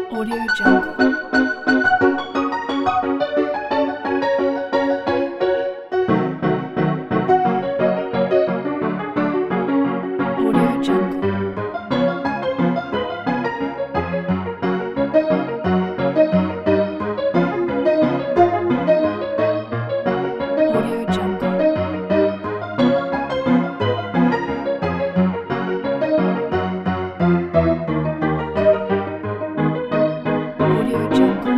Audio Jungle. Audio Jungle. Audio Jungle. Audio Jungle.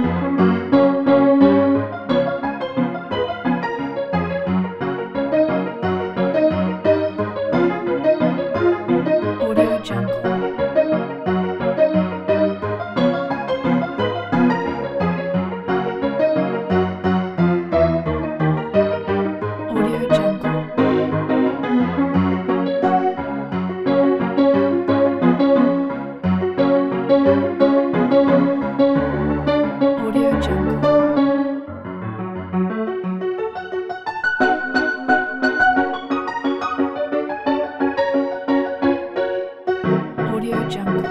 Audio Jungle. Audio Jungle. Audio Jungle. Audio Jungle.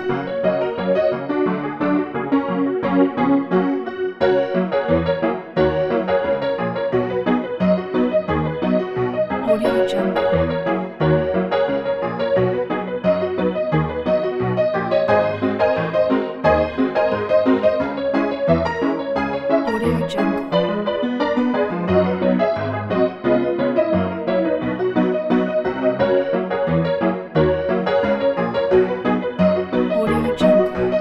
Audio Jungle. Audio Jungle. Audio Jungle.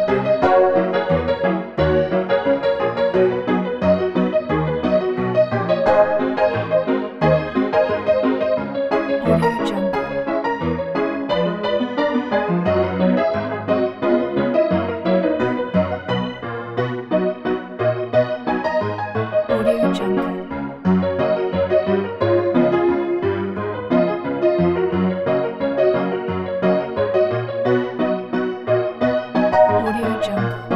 Audio Jungle. Audio Jungle. Audio Jungle.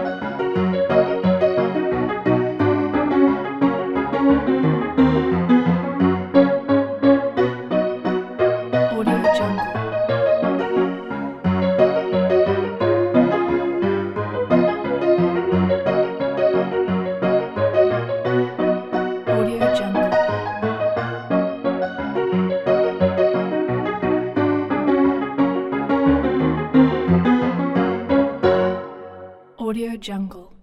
Audio Jungle. Audio Jungle. Audio Jungle.